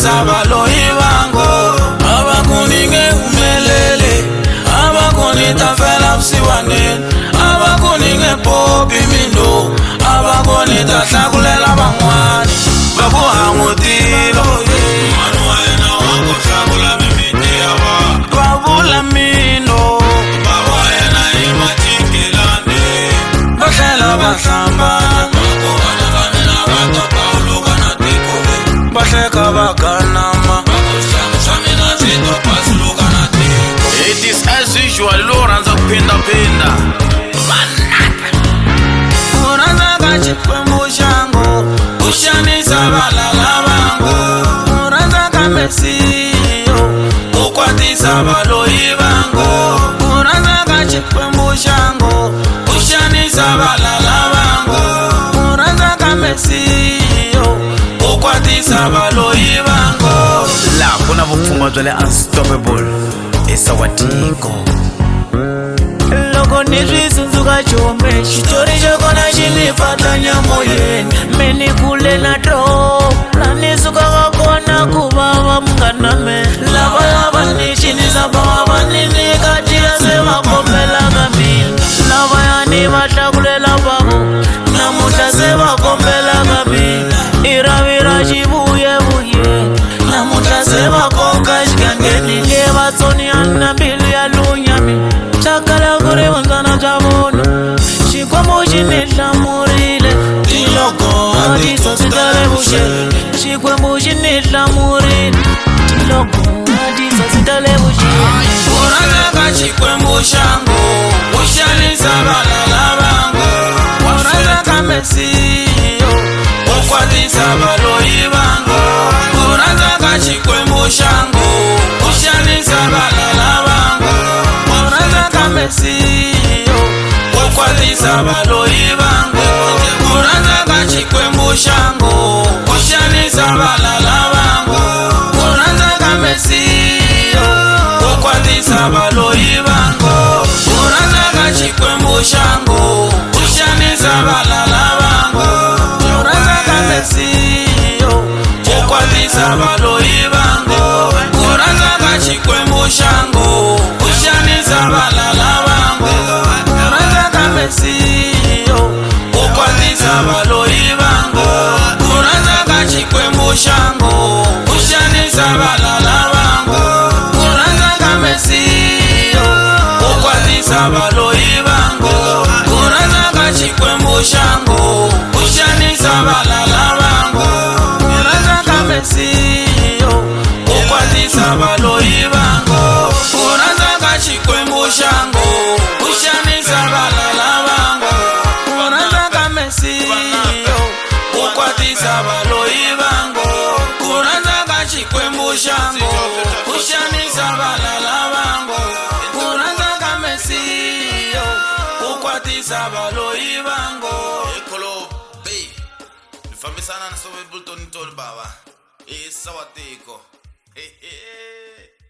ukwatisa baloyi bango abakuninge umelele abakunita fela msiwane abakuninge popi mindo abakunita hlakulela bangwani babuhangutilo manuwena wako hlakula mimiti yaba babula mino babuhena imatingelane bahlela bahlambana bakobana kanina batapa ulukana tikole bahleka baganama bakushamishamina zitopa silukana tikole. It is as usual loranza kupinda pinda uranza kachikwembu shango ushanisa balala bango uranza kamesiyo ukwatisa baloyi bango uranza kachikwembu shango ushanisa balala bango uranza kamesiyo ukwatisa baloyi bango la kuna vupfumba bya le Unstoppable esawatiko loko ni swisundzuka chombe xitori xa kona xi ni fatanya moyeni meni kule na tro lani sukaka kona ku vava munghana me lavaya va ni cinisa va ni nyika tiya se va kombelaka mina lavaya ni va hlakulela vavo namuntlha se va kombelaka mina i ravi ra xivuyevuye namuntlha se va koka xigangeni nge vatsoniani na mbilu ya lunyami chakala kuri vanzana bya vona xikwembu xi ni hlamurile tiloko tiso swi tale vuxeni xikwembu xi ni hlamurile tiloko tiso swi tale vuxeni uranza ka xikwembu xango u xanisa balala bango uranza ka mesiyo u kwatisa baloyi bango uranza ka xikwembu xango u xanisa balala bango uranza ka mesiyo u kwatisa baloyi bango uranza ka xikwembu xango u xanisa balala bango uranza ka mesiyo u kwatisa baloyi bango uranza ka xikwembu xango u xanisa balala bango uranza ka mesiyo u kwatisa baloyi bango uranza ka xikwembu xango u xanisa balala bango uranza ka mesiyo u kwatisa baloyi bango uranza ka xikwembu xango u xanisa balala bango uranza ka mesiyo u kwatisa baloyi bango uranza ka xikwembu xango u xanisa balala bango uranza ka mesiyo u kwatisa baloyi bango uranza ka xikwembu xango u xanisa balala bango uranza ka mesiyo u kwatisa baloyi bango uranza ka xikwembu xango u xanisa balala bango uranza ka mesiyo u kwatisa baloyi bango ekolo be nifambisana na Sobe Bulton Tol baba esawatiko